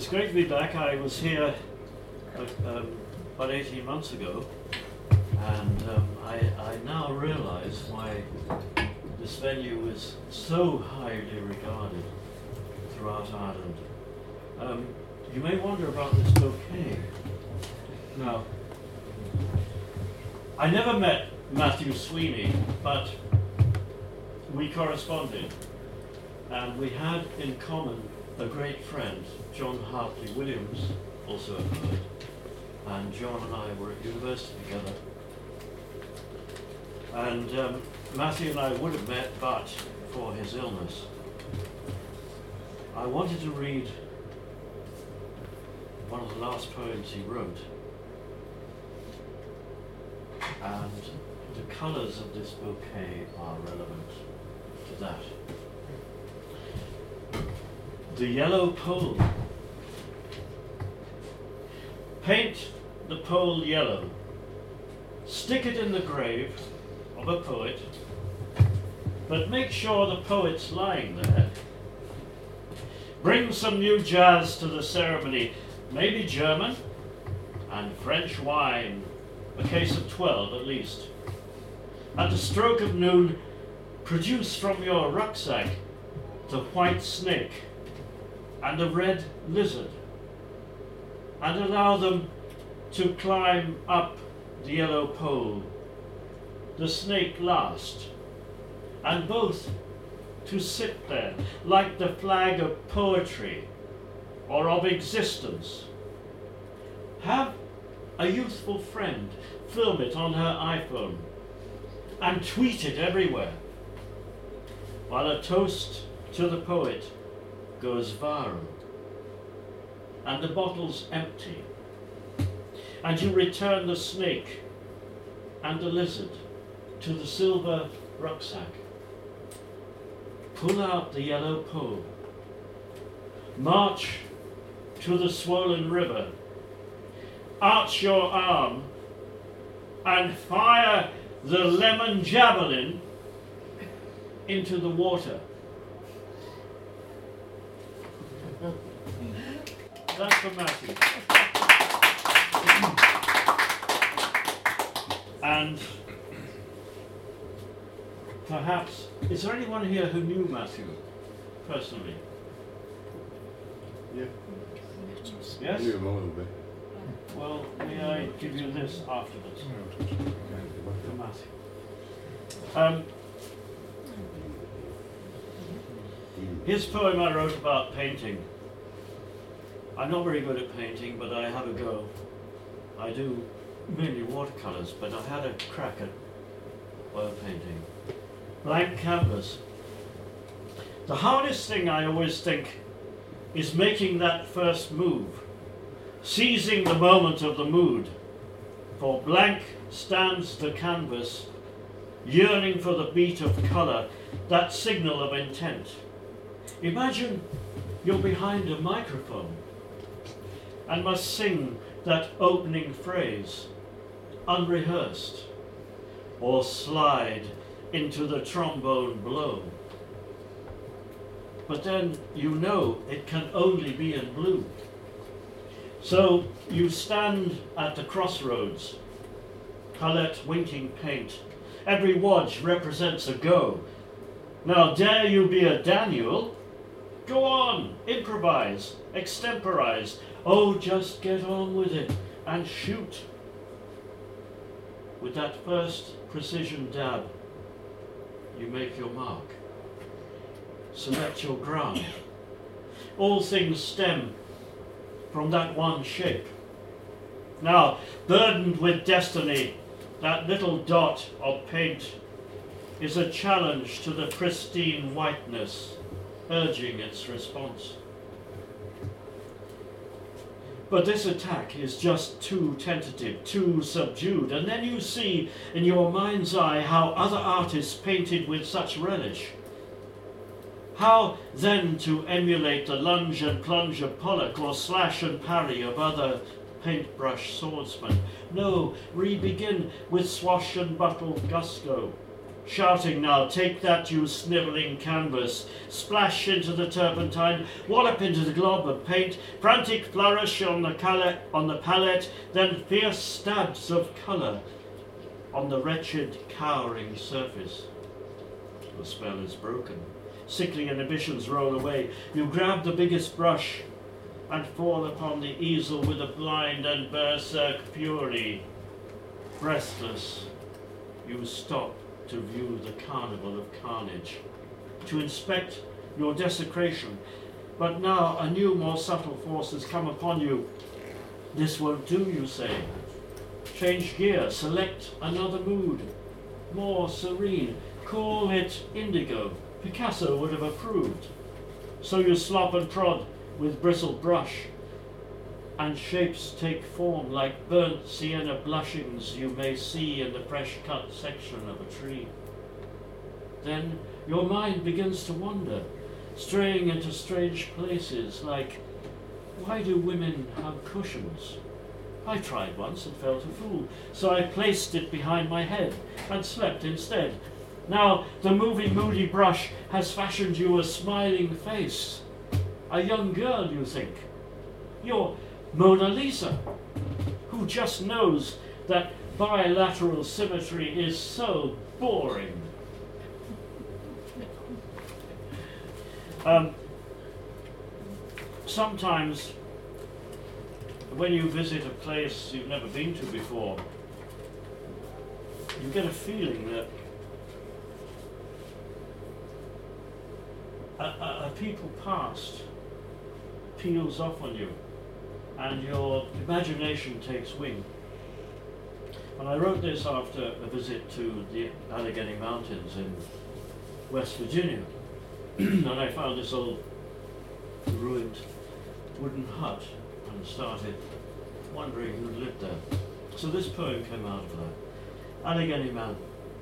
great to be back. I was here about 18 months ago, and I now realize why this venue is so highly regarded throughout Ireland. You may wonder about this bouquet. Now, I never met Matthew Sweeney, but we corresponded, and we had in common a great friend, John Hartley Williams, also a poet, and John and I were at university together. And Matthew and I would have met but for his illness. I wanted to read one of the last poems he wrote, and the colours of this bouquet are relevant to that. The Yellow Pole. Paint the pole yellow. Stick it in the grave of a poet, but make sure the poet's lying there. Bring some new jazz to the ceremony, maybe German and French wine, a case of 12 at least. At the stroke of noon, produce from your rucksack the white snake and the red lizard, and allow them to climb up the yellow pole, the snake last, and both to sit there like the flag of poetry or of existence. Have a youthful friend film it on her iPhone and tweet it everywhere, while a toast to the poet goes viral, and the bottle's empty, and you return the snake and the lizard to the silver rucksack. Pull out the yellow pole, march to the swollen river, arch your arm and fire the lemon javelin into the water. That's for Matthew. And perhaps, is there anyone here who knew Matthew personally? Yeah. Yes? I knew him a little bit. Well, may I give you this afterwards for Matthew? His poem I wrote about painting. I'm not very good at painting, but I have a go. I do mainly watercolours, but I had a crack at oil painting. Blank canvas. The hardest thing, I always think, is making that first move, seizing the moment of the mood. For blank stands the canvas, yearning for the beat of colour, that signal of intent. Imagine you're behind a microphone and must sing that opening phrase, unrehearsed, or slide into the trombone blow. But then you know it can only be in blue. So you stand at the crossroads, palette winking paint. Every wodge represents a go. Now dare you be a Daniel? Go on, improvise, extemporize. Oh, just get on with it and shoot. With that first precision dab, you make your mark. Select your ground. All things stem from that one shape. Now, burdened with destiny, that little dot of paint is a challenge to the pristine whiteness, urging its response. But this attack is just too tentative, too subdued, and then you see in your mind's eye how other artists painted with such relish. How then to emulate the lunge and plunge of Pollock or slash and parry of other paintbrush swordsmen? No, re-begin with swash and buckle gusto. shouting now, "Take that, you snivelling canvas!" Splash into the turpentine, wallop into the glob of paint, frantic flourish on the palette, then fierce stabs of colour on the wretched, cowering surface. The spell is broken. Sickly inhibitions roll away. You grab the biggest brush and fall upon the easel with a blind and berserk fury. Breathless, you stop to view the carnival of carnage, to inspect your desecration. But now a new, more subtle force has come upon you. This won't do, you say. Change gear, select another mood, more serene. Call it indigo. Picasso would have approved. So you slop and prod with bristled brush, and shapes take form like burnt sienna blushings you may see in the fresh-cut section of a tree. Then your mind begins to wander, straying into strange places like, why do women have cushions? I tried once and felt a fool, so I placed it behind my head and slept instead. Now the moody brush has fashioned you a smiling face. A young girl, you think. You're Mona Lisa, who just knows that bilateral symmetry is so boring. Sometimes when you visit a place you've never been to before, you get a feeling that a people past peels off on you, and your imagination takes wing. And I wrote this after a visit to the Allegheny Mountains in West Virginia, and I found this old ruined wooden hut and started wondering who'd lived there. So this poem came out of that. Allegheny Man.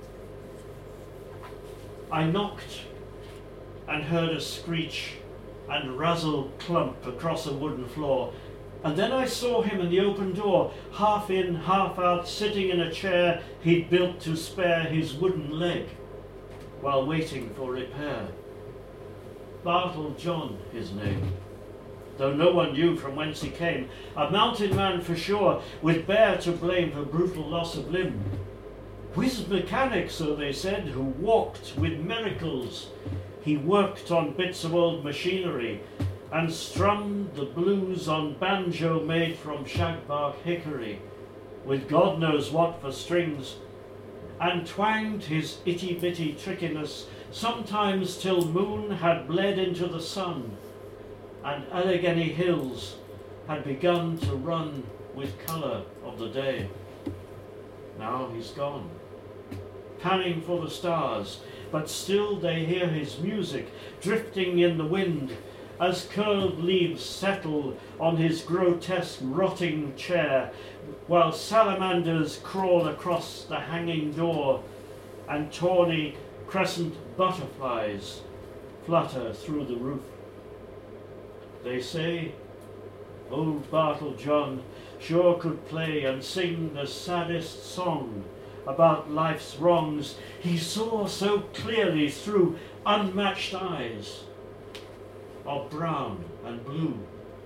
I knocked and heard a screech and razzle clump across a wooden floor, and then I saw him in the open door, half in, half out, sitting in a chair he'd built to spare his wooden leg while waiting for repair. Bartle John, his name, though no one knew from whence he came, a mountain man for sure, with Bear to blame for brutal loss of limb. Whiz mechanic, so they said, who walked with miracles. He worked on bits of old machinery and strummed the blues on banjo made from shagbark hickory, with God knows what for strings, and twanged his itty-bitty trickiness sometimes till moon had bled into the sun, and Allegheny Hills had begun to run with colour of the day. Now he's gone, panning for the stars, but still they hear his music drifting in the wind as curled leaves settle on his grotesque rotting chair, while salamanders crawl across the hanging door and tawny crescent butterflies flutter through the roof. They say old Bartle John sure could play and sing the saddest song about life's wrongs. He saw so clearly through unmatched eyes of brown and blue,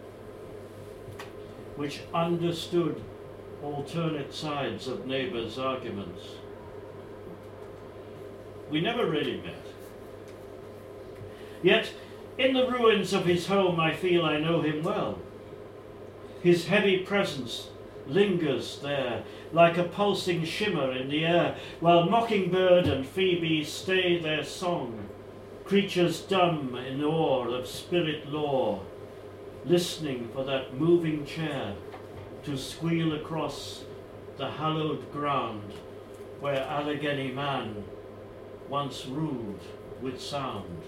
which understood alternate sides of neighbours' arguments. We never really met. Yet, in the ruins of his home, I feel I know him well. His heavy presence lingers there like a pulsing shimmer in the air, while mockingbird and phoebe stay their song, creatures dumb in awe of spirit lore, listening for that moving chair to squeal across the hallowed ground where Allegheny Man once ruled with sound.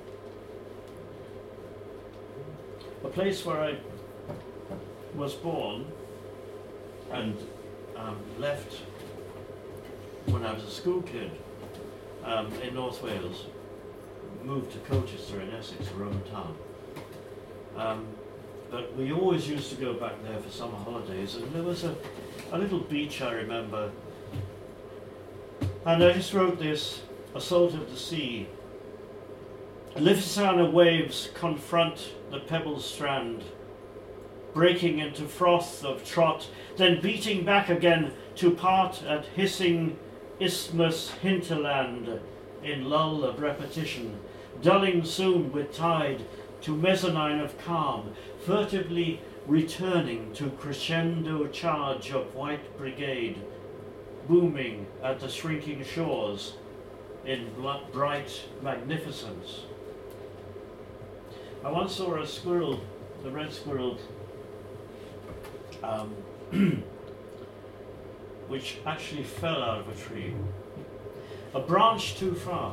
A place where I was born and left when I was a school kid in North Wales, moved to Colchester in Essex, a Roman town. But we always used to go back there for summer holidays, and there was a little beach I remember. And I just wrote this assault of the sea. Lifsana waves confront the pebble strand, breaking into froth of trot, then beating back again to part at hissing isthmus hinterland in lull of repetition, dulling soon with tide to mezzanine of calm, furtively returning to crescendo charge of white brigade, booming at the shrinking shores in bright magnificence. I once saw a squirrel, the red squirrel, which actually fell out of a tree, a branch too far.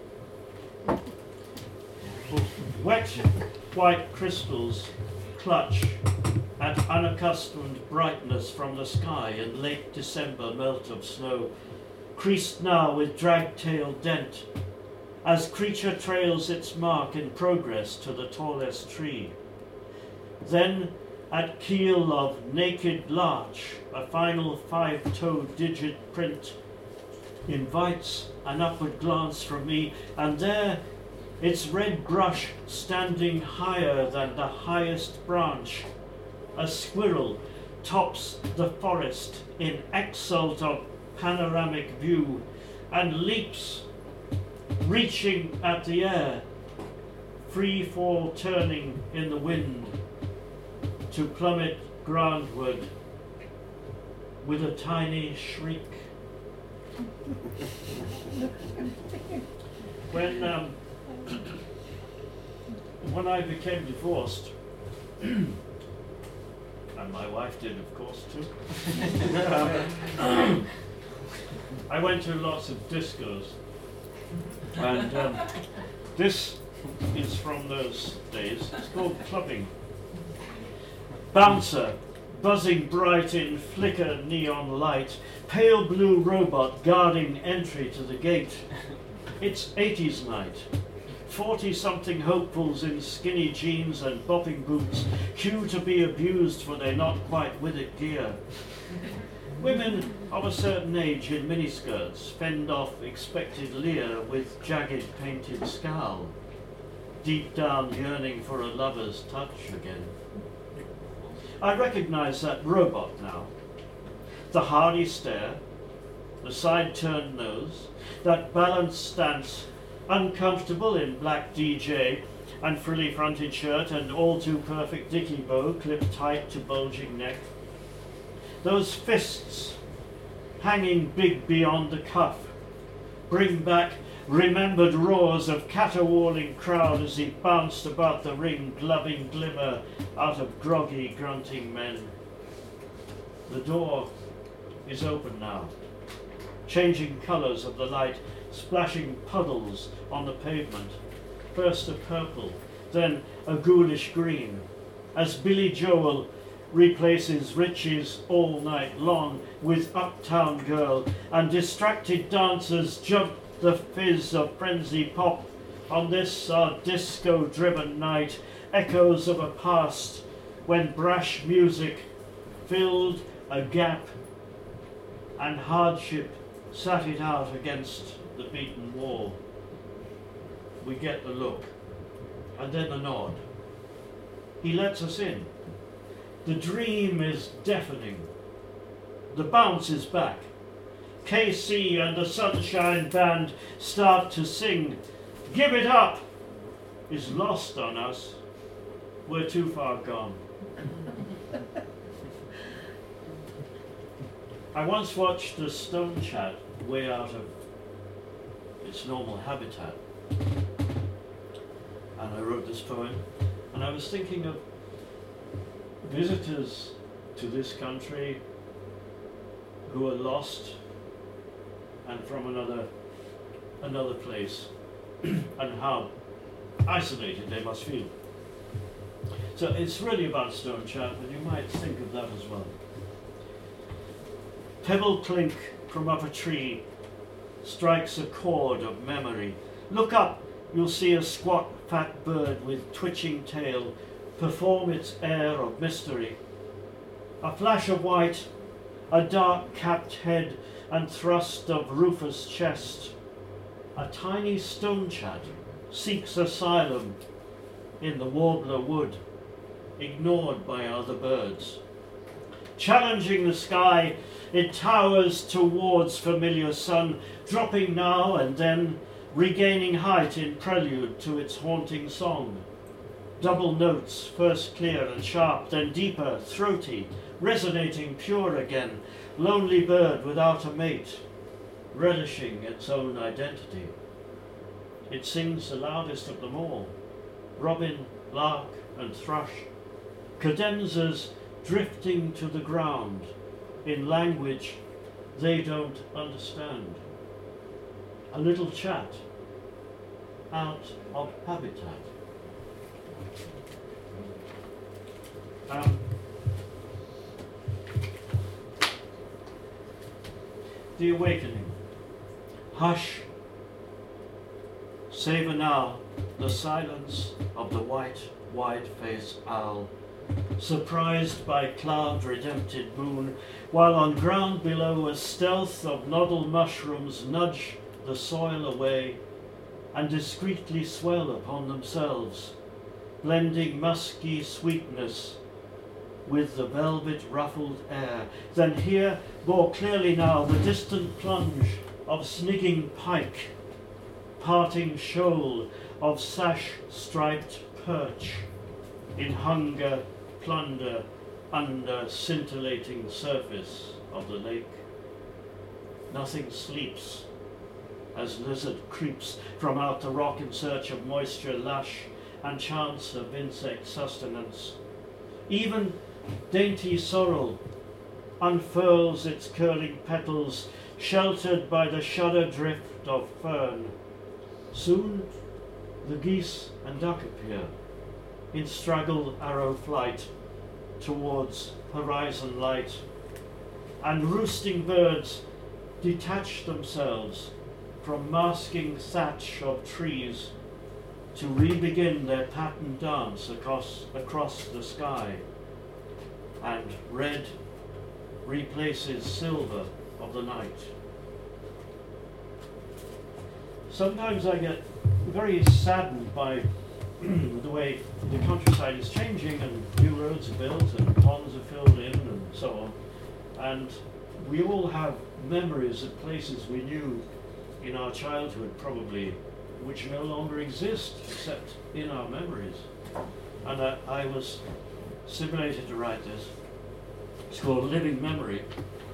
Wet white crystals clutch at unaccustomed brightness from the sky in late December melt of snow, creased now with drag-tail dent, as creature trails its mark in progress to the tallest tree. Then, at keel of naked larch, a final 5-toe digit print invites an upward glance from me, and there, its red brush standing higher than the highest branch, a squirrel tops the forest in exult of panoramic view, and leaps, reaching at the air, free fall turning in the wind, to plummet groundward with a tiny shriek. When I became divorced, and my wife did, of course, too, I went to lots of discos, and this is from those days. It's called clubbing. Bouncer, buzzing bright in flicker neon light, pale blue robot guarding entry to the gate. It's 80s night. 40-something hopefuls in skinny jeans and bopping boots queue to be abused for their not quite with it gear. Women of a certain age in miniskirts fend off expected leer with jagged painted scowl, deep down yearning for a lover's touch again. I recognize that robot now. The hardy stare, the side-turned nose, that balanced stance, uncomfortable in black DJ and frilly-fronted shirt and all-too-perfect dicky bow clipped tight to bulging neck. Those fists, hanging big beyond the cuff, bring back remembered roars of caterwauling crowd as he bounced about the ring, gloving glimmer out of groggy, grunting men. The door is open now, changing colours of the light, splashing puddles on the pavement, first a purple, then a ghoulish green, as Billy Joel replaces Riches All Night Long with Uptown Girl, and distracted dancers jump the fizz of frenzy pop on this our disco-driven night, echoes of a past when brash music filled a gap and hardship sat it out against the beaten wall. We get the look, and then the nod. He lets us in. The dream is deafening. The bounce is back. KC and the Sunshine Band start to sing. Give It Up is lost on us. We're too far gone. I once watched a stone chat way out of its normal habitat, and I wrote this poem, and I was thinking of visitors to this country who are lost and from another place, and how isolated they must feel. So it's really about stone chat, but you might think of that as well. Pebble clink from up a tree strikes a chord of memory. Look up, you'll see a squat fat bird with twitching tail perform its air of mystery. A flash of white, a dark capped head and thrust of rufous chest, a tiny stone chat seeks asylum in the warbler wood, ignored by other birds. Challenging the sky, it towers towards familiar sun, dropping now and then, regaining height in prelude to its haunting song. Double notes, first clear and sharp, then deeper, throaty, resonating pure again, lonely bird without a mate, relishing its own identity. It sings the loudest of them all, robin, lark and thrush, cadenzas drifting to the ground in language they don't understand. A little chat out of habitat. The awakening. Hush. Savor now the silence of the white, wide-faced owl, surprised by cloud-redempted moon, while on ground below a stealth of nodal mushrooms nudge the soil away and discreetly swell upon themselves, blending musky sweetness with the velvet ruffled air. Then hear more clearly now the distant plunge of snigging pike, parting shoal of sash-striped perch in hunger, plunder under scintillating surface of the lake. Nothing sleeps as lizard creeps from out the rock in search of moisture lush and chance of insect sustenance. Even dainty sorrel unfurls its curling petals, sheltered by the shudder drift of fern. Soon the geese and duck appear in straggle arrow flight towards horizon light, and roosting birds detach themselves from masking thatch of trees to re-begin their patterned dance across the sky, and red replaces silver of the night. Sometimes I get very saddened by the way the countryside is changing and new roads are built and ponds are filled in and so on. And we all have memories of places we knew in our childhood probably, which no longer exist except in our memories. And I was stimulated to write this. It's called Living Memory.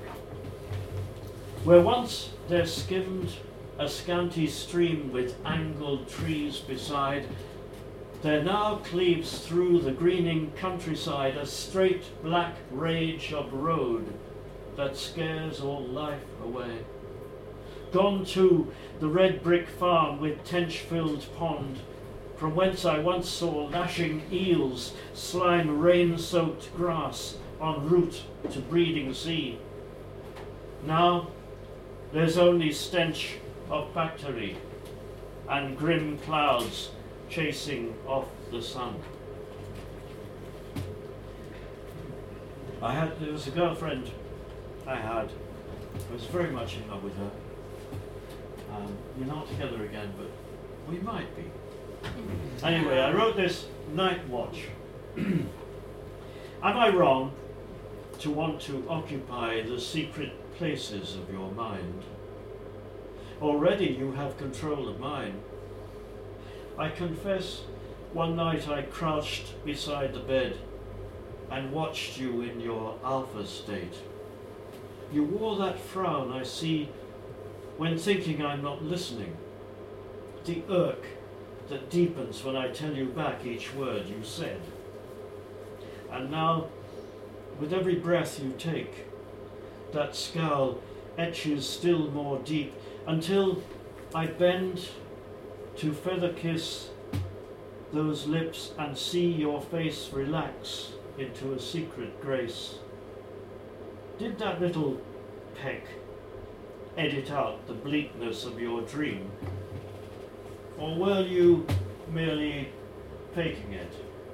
Where once there skimmed a scanty stream with angled trees beside, there now cleaves through the greening countryside a straight black rage of road that scares all life away. Gone too the red brick farm with tench-filled pond, from whence I once saw lashing eels slime rain-soaked grass en route to breeding sea. Now there's only stench of factory and grim clouds chasing off the sun. There was a girlfriend I was very much in love with her. We're not together again, but we might be. Anyway, I wrote this Night Watch. Am I wrong to want to occupy the secret places of your mind? Already you have control of mine. I confess, one night I crouched beside the bed and watched you in your alpha state. You wore that frown I see when thinking I'm not listening, the irk that deepens when I tell you back each word you said. And now, with every breath you take, that scowl etches still more deep, until I bend to feather kiss those lips and see your face relax into a secret grace. Did that little peck edit out the bleakness of your dream? Or were you merely faking it?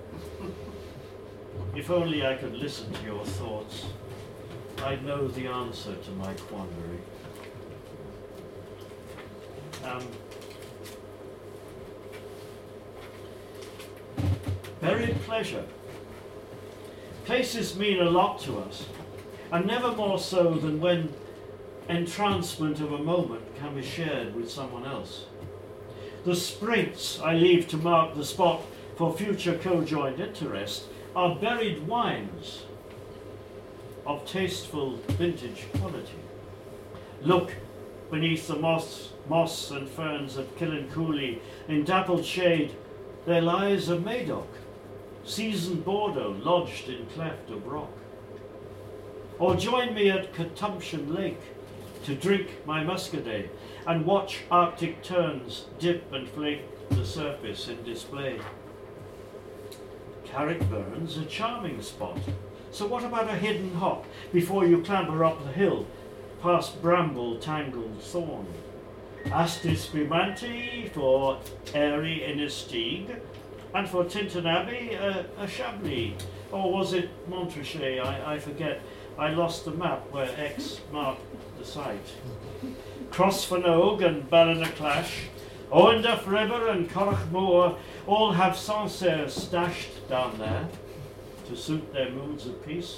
If only I could listen to your thoughts, I'd know the answer to my quandary. Buried pleasure. Places mean a lot to us, and never more so than when entrancement of a moment can be shared with someone else. The sprigs I leave to mark the spot for future co-joined interest are buried wines of tasteful vintage quality. Look beneath the moss and ferns of Killincooley, in dappled shade there lies a Madoc, seasoned Bordeaux lodged in cleft of rock. Or join me at Consumption Lake to drink my muscadet and watch Arctic terns dip and flake the surface in display. Carrickburn's a charming spot, so what about a hidden hop before you clamber up the hill past bramble-tangled thorn? Astis Spumanti for Airy Innistig, and for Tinton Abbey, a Chablis. Or was it Montrachet? I forget. I lost the map where X marked the site. Crossfanogue and Ballinaclash, Owenduff River and Corachmoor all have Sancerre stashed down there to suit their moods of peace.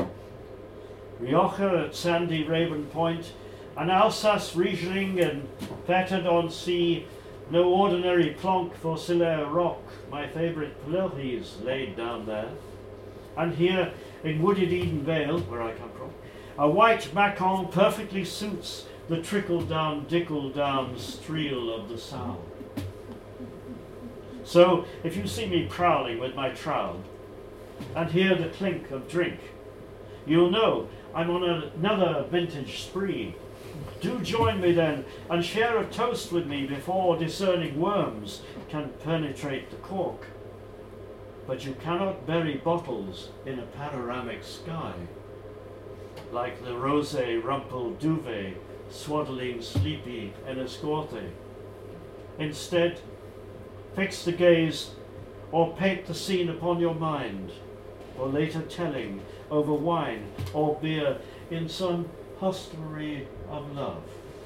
Rioja at sandy Raven Point, and Alsace Riesling and Fettered on Sea, no ordinary plonk for Siller Rock, my favourite Pleuris laid down there. And here in wooded Eden Vale, where I come from, a white Macon perfectly suits the trickle-down, dickle-down streel of the Sound. So, if you see me prowling with my trowel and hear the clink of drink, you'll know I'm on another vintage spree. Do join me then, and share a toast with me before discerning worms can penetrate the cork. But you cannot bury bottles in a panoramic sky, like the rosé rumpled duvet swaddling sleepy Enniscorthy. Instead, fix the gaze or paint the scene upon your mind, or later telling over wine or beer in some hostelry of love.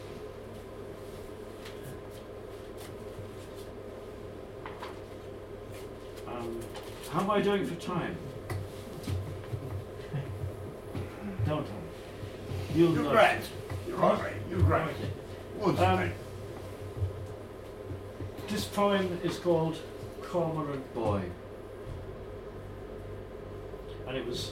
How am I doing for time? Don't I? You're great. You're all right. You're great. What's your name? This poem is called Cormorant Boy. And it was,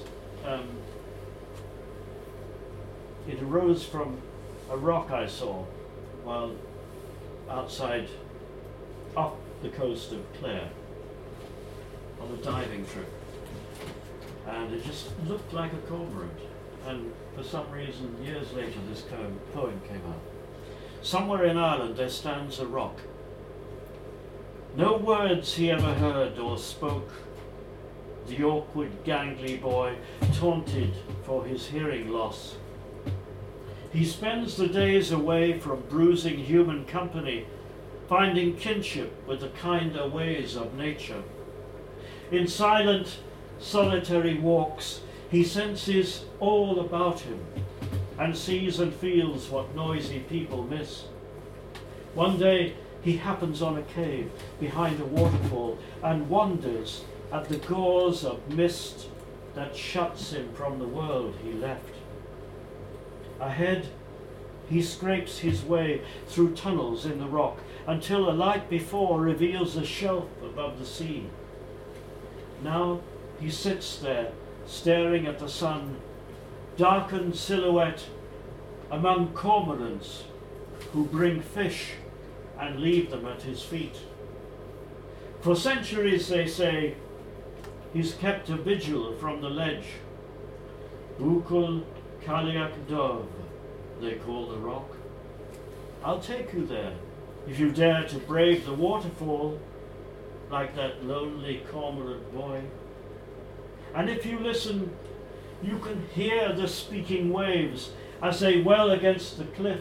it arose from a rock I saw while outside, off the coast of Clare, on a diving trip. And it just looked like a cormorant. And for some reason, years later, this poem came out. Somewhere in Ireland there stands a rock. No words he ever heard or spoke. The awkward, gangly boy, taunted for his hearing loss. He spends the days away from bruising human company, finding kinship with the kinder ways of nature. In silent, solitary walks, he senses all about him and sees and feels what noisy people miss. One day he happens on a cave behind a waterfall and wonders at the gauze of mist that shuts him from the world he left. Ahead, he scrapes his way through tunnels in the rock until a light before reveals a shelf above the sea. Now he sits there, staring at the sun, darkened silhouette among cormorants who bring fish and leave them at his feet. For centuries, they say, he's kept a vigil from the ledge. Bukul Kaliak Dove, they call the rock. I'll take you there, if you dare to brave the waterfall, like that lonely cormorant boy. And if you listen, you can hear the speaking waves as they well against the cliff.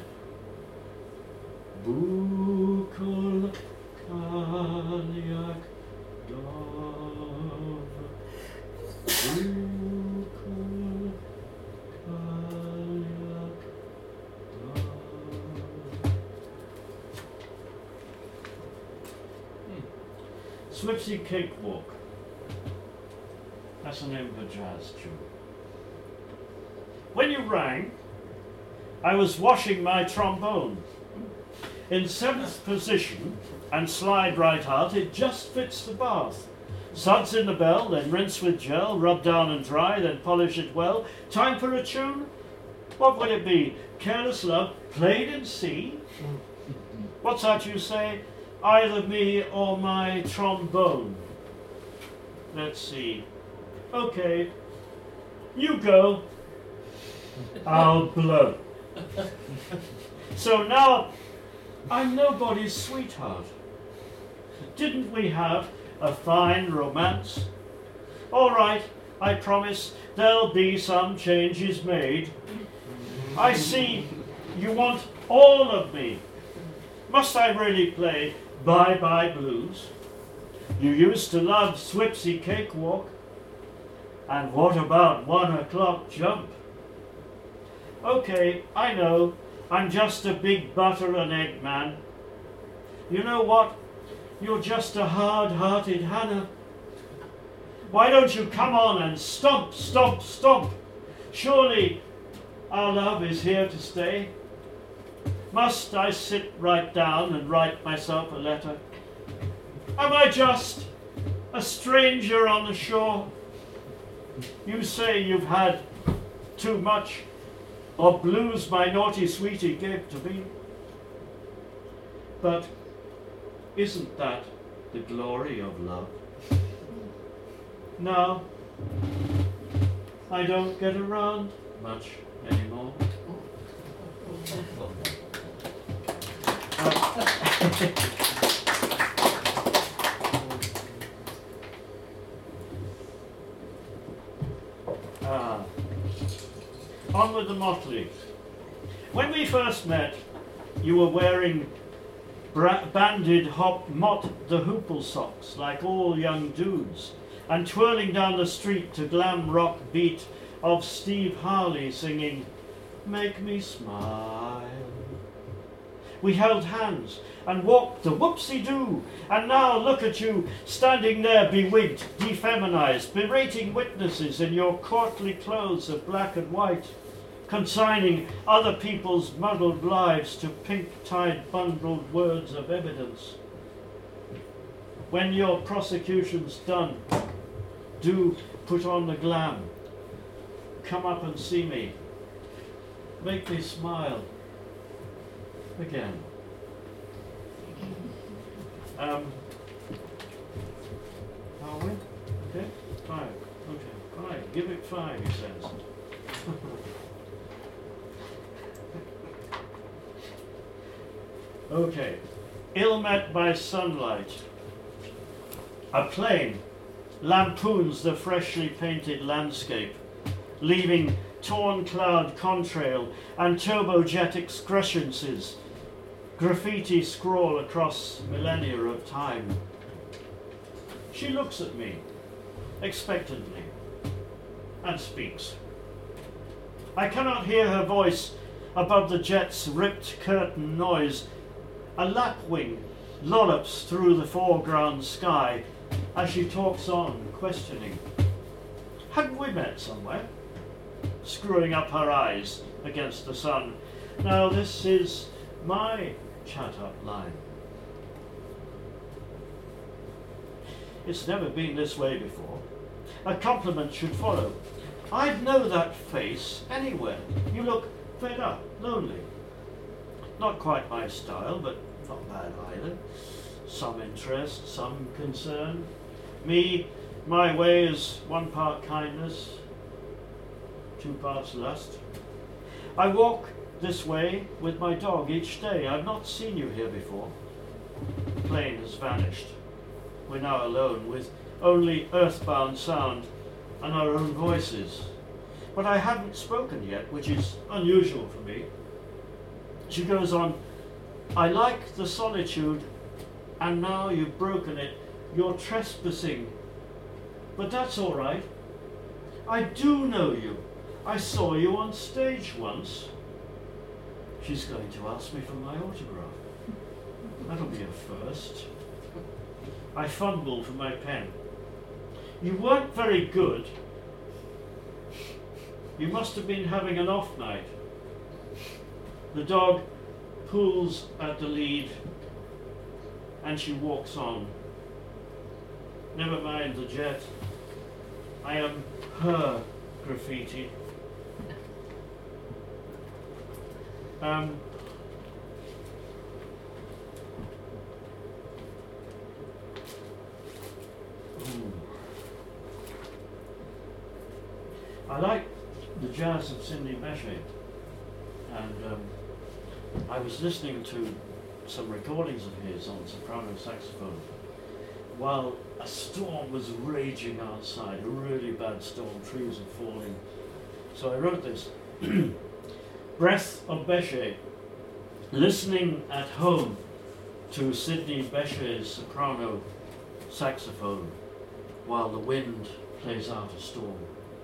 Bukul Kaliak Dove, Bukul Kaliak Dove. Swipsy Cakewalk. That's the name of a jazz tune. When you rang, I was washing my trombone. In 7th position, and slide right out, it just fits the bath. Suds in the bell, then rinse with gel, rub down and dry, then polish it well. Time for a tune? What would it be? Careless Love, played in C? What's that you say? Either me or my trombone. Let's see. Okay, you go. I'll blow. So now, I'm nobody's sweetheart. Didn't we have a fine romance? All right, I promise there'll be some changes made. I see you want all of me. Must I really play Bye Bye Blues? You used to love Swipsy Cakewalk. And what about 1 o'clock jump? Okay, I know, I'm just a big butter and egg man. You know what? You're just a hard-hearted Hannah. Why don't you come on and stomp, stomp, stomp? Surely our love is here to stay. Must I sit right down and write myself a letter? Am I just a stranger on the shore? You say you've had too much of blues my naughty sweetie gave to me. But isn't that the glory of love? Now, I don't get around much anymore. On with the motley. When we first met, you were wearing banded Mott the Hoople socks like all young dudes, and twirling down the street to glam rock beat of Steve Harley singing, "Make Me Smile." We held hands and walked the whoopsie-doo, and now look at you standing there bewigged, defeminized, berating witnesses in your courtly clothes of black and white, consigning other people's muddled lives to pink-tied bundled words of evidence. When your prosecution's done, do put on the glam. Come up and see me. Make me smile. Again. Are we? Okay, 5. Okay, 5. Give it 5, he says. Okay. Ill met by sunlight. A plane lampoons the freshly painted landscape, leaving torn cloud contrail and turbojet excrescences, graffiti scrawl across millennia of time. She looks at me, expectantly, and speaks. I cannot hear her voice above the jet's ripped curtain noise. A lapwing lollops through the foreground sky as she talks on, questioning. Hadn't we met somewhere? Screwing up her eyes against the sun. Now this is my chat-up line. It's never been this way before. A compliment should follow. I'd know that face anywhere. You look fed up, lonely. Not quite my style, but not bad either. Some interest, some concern. Me, my way is 1 part kindness, 2 parts lust. I walk this way with my dog each day. I've not seen you here before. The plane has vanished. We're now alone with only earthbound sound and our own voices. But I haven't spoken yet, which is unusual for me. She goes on, I like the solitude, and now you've broken it. You're trespassing. But that's all right. I do know you. I saw you on stage once. She's going to ask me for my autograph. That'll be a first. I fumble for my pen. You weren't very good. You must have been having an off night. The dog pulls at the lead and she walks on. Never mind the jet. I am her graffiti. I like the jazz of Sidney Bechet, and I was listening to some recordings of his on soprano saxophone while a storm was raging outside, a really bad storm, trees were falling. So I wrote this. Breath of Bechet, listening at home to Sidney Bechet's soprano saxophone while the wind plays out a storm.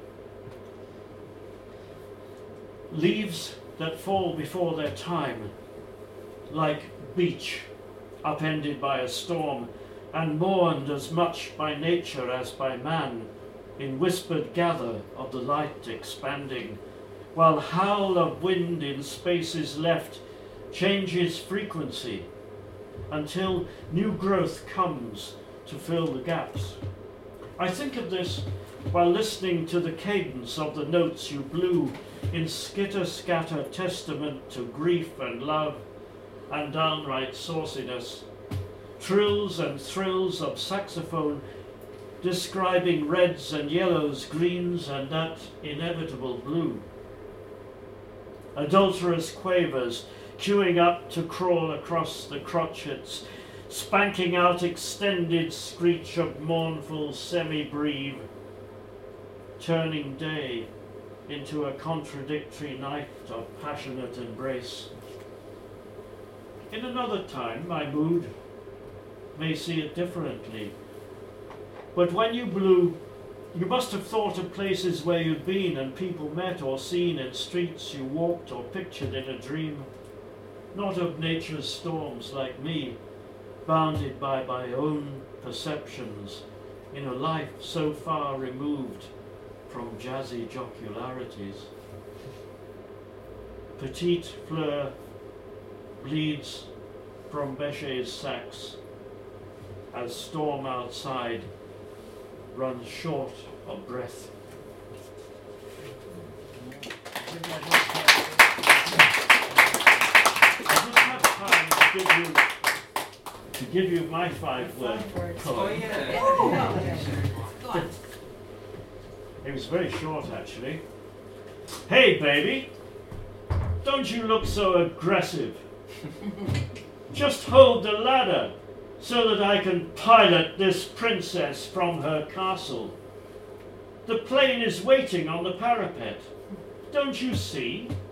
Leaves that fall before their time, like beech upended by a storm, and mourned as much by nature as by man, in whispered gather of the light expanding, while howl of wind in spaces left changes frequency, until new growth comes to fill the gaps. I think of this while listening to the cadence of the notes you blew in skitter-scatter testament to grief and love and downright sauciness, trills and thrills of saxophone describing reds and yellows, greens and that inevitable blue. Adulterous quavers queuing up to crawl across the crotchets, spanking out extended screech of mournful semi-breve, turning day into a contradictory night of passionate embrace. In another time, my mood may see it differently. But when you blew, you must have thought of places where you'd been and people met or seen in streets you walked or pictured in a dream. Not of nature's storms like me, bounded by my own perceptions in a life so far removed from jazzy jocularities. Petite Fleur bleeds from Bechet's sax as storm outside runs short of breath. I just have time to give you my 5-word poem. Oh, yeah. Go on. It was very short, actually. Hey, baby, don't you look so aggressive. Just hold the ladder so that I can pilot this princess from her castle. The plane is waiting on the parapet. Don't you see?